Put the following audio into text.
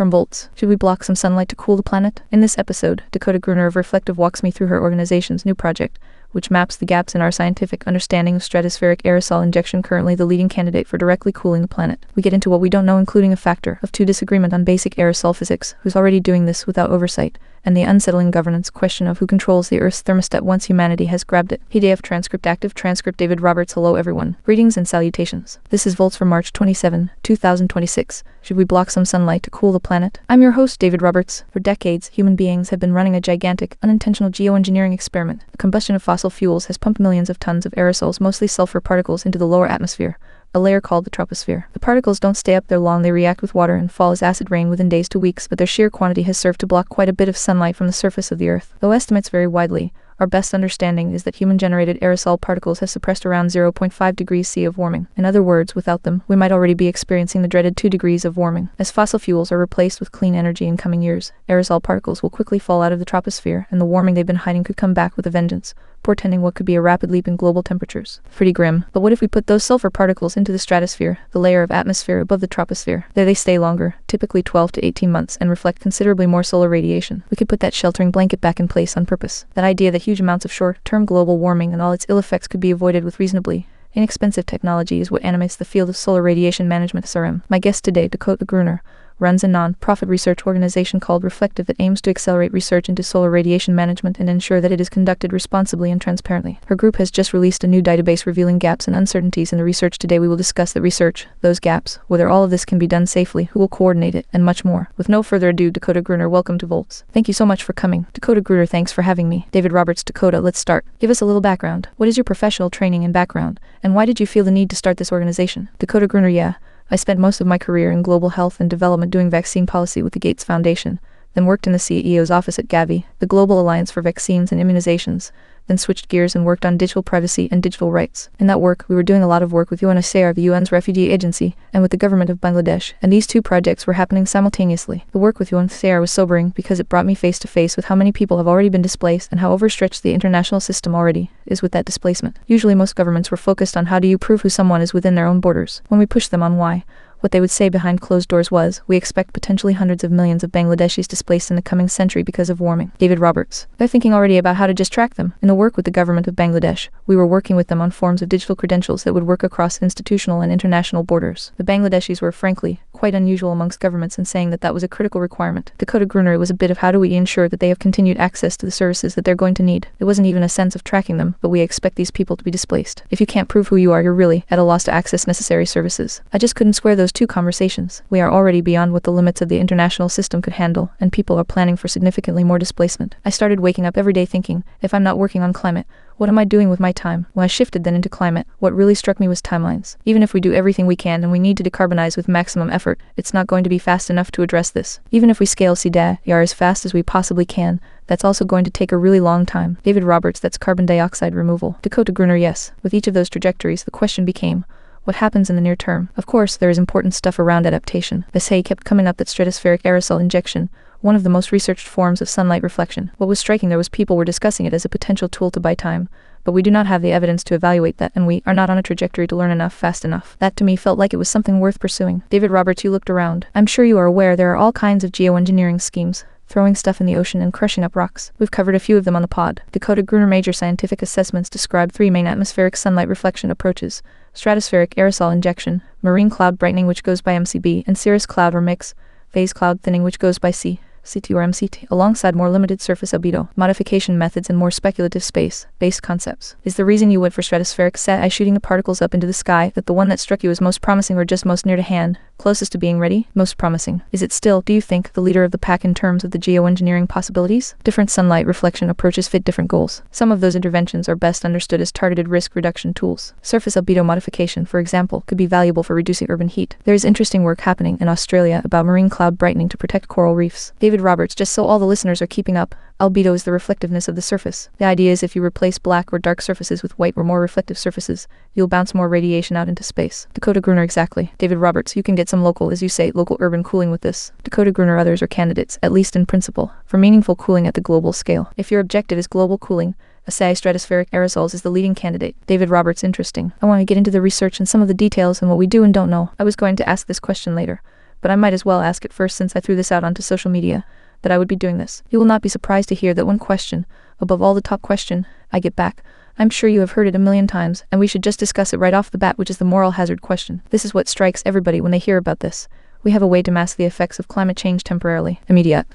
From Volts, should we block some sunlight to cool the planet? In this episode, Dakota Gruner of Reflective walks me through her organization's new project, which maps the gaps in our scientific understanding of stratospheric aerosol injection, currently the leading candidate for directly cooling the planet. We get into what we don't know, including a factor of 2 disagreement on basic aerosol physics, who's already doing this without oversight, and the unsettling governance question of who controls the Earth's thermostat once humanity has grabbed it. PDF transcript active transcript David Roberts. Hello everyone. Greetings and salutations. This is Volts for March 27, 2026. Should we block some sunlight to cool the planet? I'm your host, David Roberts. For decades, human beings have been running a gigantic, unintentional geoengineering experiment. The combustion of fossil fuels has pumped millions of tons of aerosols, mostly sulfur particles, into the lower atmosphere, a layer called the troposphere. The particles don't stay up there long. They react with water and fall as acid rain within days to weeks, but their sheer quantity has served to block quite a bit of sunlight from the surface of the Earth. Though estimates vary widely, our best understanding is that human-generated aerosol particles have suppressed around 0.5 degrees C of warming. In other words, without them, we might already be experiencing the dreaded 2 degrees of warming. As fossil fuels are replaced with clean energy in coming years, aerosol particles will quickly fall out of the troposphere, and the warming they've been hiding could come back with a vengeance, portending what could be a rapid leap in global temperatures. Pretty grim. But what if we put those sulfur particles into the stratosphere, the layer of atmosphere above the troposphere? There they stay longer, typically 12 to 18 months, and reflect considerably more solar radiation. We could put that sheltering blanket back in place on purpose. That idea that huge amounts of short-term global warming and all its ill effects could be avoided with reasonably inexpensive technology is what animates the field of solar radiation management, SRM. My guest today, Dakota Gruner, runs a non-profit research organization called Reflective that aims to accelerate research into solar radiation management and ensure that it is conducted responsibly and transparently. Her group has just released a new database revealing gaps and uncertainties in the research. Today we will discuss the research, those gaps, whether all of this can be done safely, who will coordinate it, and much more. With no further ado, Dakota Gruner, welcome to Volts. Thank you so much for coming. Dakota Gruner, thanks for having me. David Roberts. Dakota, let's start. Give us a little background. What is your professional training and background, and why did you feel the need to start this organization? Dakota Gruner. I spent most of my career in global health and development doing vaccine policy with the Gates Foundation, then worked in the CEO's office at Gavi, the Global Alliance for Vaccines and Immunizations, then switched gears and worked on digital privacy and digital rights. In that work, we were doing a lot of work with UNHCR, the UN's refugee agency, and with the government of Bangladesh, and these two projects were happening simultaneously. The work with UNHCR was sobering because it brought me face to face with how many people have already been displaced and how overstretched the international system already is with that displacement. Usually most governments were focused on how do you prove who someone is within their own borders. When we pushed them on why, what they would say behind closed doors was, we expect potentially hundreds of millions of Bangladeshis displaced in the coming century because of warming. David Roberts. They're thinking already about how to just track them. In the work with the government of Bangladesh, we were working with them on forms of digital credentials that would work across institutional and international borders. The Bangladeshis were, frankly, quite unusual amongst governments in saying that that was a critical requirement. Dakota Gruner, it was a bit of how do we ensure that they have continued access to the services that they're going to need. It wasn't even a sense of tracking them, but we expect these people to be displaced. If you can't prove who you are, you're really at a loss to access necessary services. I just couldn't square those two conversations. We are already beyond what the limits of the international system could handle, and people are planning for significantly more displacement. I started waking up every day thinking, if I'm not working on climate, what am I doing with my time? When I shifted then into climate, what really struck me was timelines. Even if we do everything we can and we need to decarbonize with maximum effort, it's not going to be fast enough to address this. Even if we scale CDAR as fast as we possibly can, that's also going to take a really long time. David Roberts, that's carbon dioxide removal. Dakota Gruner, yes. With each of those trajectories, the question became, what happens in the near term? Of course, there is important stuff around adaptation. The say kept coming up that stratospheric aerosol injection, one of the most researched forms of sunlight reflection. What was striking there was people were discussing it as a potential tool to buy time, but we do not have the evidence to evaluate that, and we are not on a trajectory to learn enough fast enough. That to me felt like it was something worth pursuing. David Roberts, you looked around. I'm sure you are aware there are all kinds of geoengineering schemes, throwing stuff in the ocean and crushing up rocks. We've covered a few of them on the pod. Dakota Gruner. Major scientific assessments describe 3 main atmospheric sunlight reflection approaches: stratospheric aerosol injection, marine cloud brightening which goes by MCB, and cirrus cloud or mix, phase cloud thinning which goes by CT or MCT, alongside more limited surface albedo modification methods and more speculative space-based concepts. Is the reason you went for stratospheric SAI shooting the particles up into the sky that the one that struck you as most promising or just most near to hand, closest to being ready? Most promising. Is it still, do you think, the leader of the pack in terms of the geoengineering possibilities? Different sunlight reflection approaches fit different goals. Some of those interventions are best understood as targeted risk reduction tools. Surface albedo modification, for example, could be valuable for reducing urban heat. There is interesting work happening in Australia about marine cloud brightening to protect coral reefs. David Roberts, just so all the listeners are keeping up, albedo is the reflectiveness of the surface. The idea is if you replace black or dark surfaces with white or more reflective surfaces, you'll bounce more radiation out into space. Dakota Gruner, exactly. David Roberts, you can get some local, as you say, local urban cooling with this. Dakota Gruner, others are candidates, at least in principle, for meaningful cooling at the global scale. If your objective is global cooling, SAI stratospheric aerosols is the leading candidate. David Roberts, interesting. I want to get into the research and some of the details and what we do and don't know. I was going to ask this question later, but I might as well ask it first since I threw this out onto social media, that I would be doing this. You will not be surprised to hear that one question, above all the top question, I get back. I'm sure you have heard it a million times, and we should just discuss it right off the bat, which is the moral hazard question. This is what strikes everybody when they hear about this. We have a way to mask the effects of climate change temporarily. Immediate.